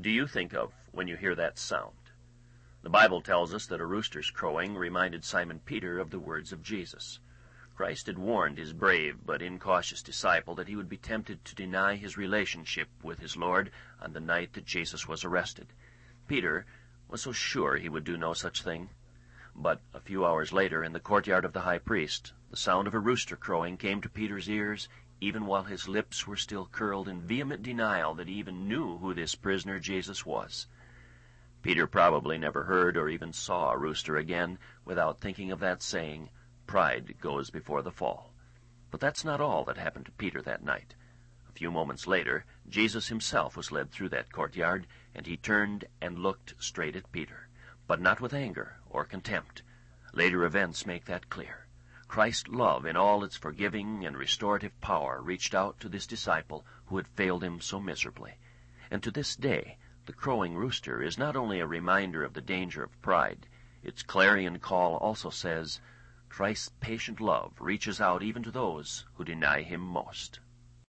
do you think of when you hear that sound? The Bible tells us that a rooster's crowing reminded Simon Peter of the words of Jesus. Christ had warned his brave but incautious disciple that he would be tempted to deny his relationship with his Lord on the night that Jesus was arrested. Peter was so sure he would do no such thing. But a few hours later, in the courtyard of the high priest, the sound of a rooster crowing came to Peter's ears, even while his lips were still curled in vehement denial that he even knew who this prisoner Jesus was. Peter probably never heard or even saw a rooster again without thinking of that saying, "Pride goes before the fall." But that's not all that happened to Peter that night. A few moments later, Jesus himself was led through that courtyard, and he turned and looked straight at Peter, but not with anger or contempt. Later events make that clear. Christ's love in all its forgiving and restorative power reached out to this disciple who had failed him so miserably. And to this day, the crowing rooster is not only a reminder of the danger of pride. Its clarion call also says, Christ's patient love reaches out even to those who deny him most.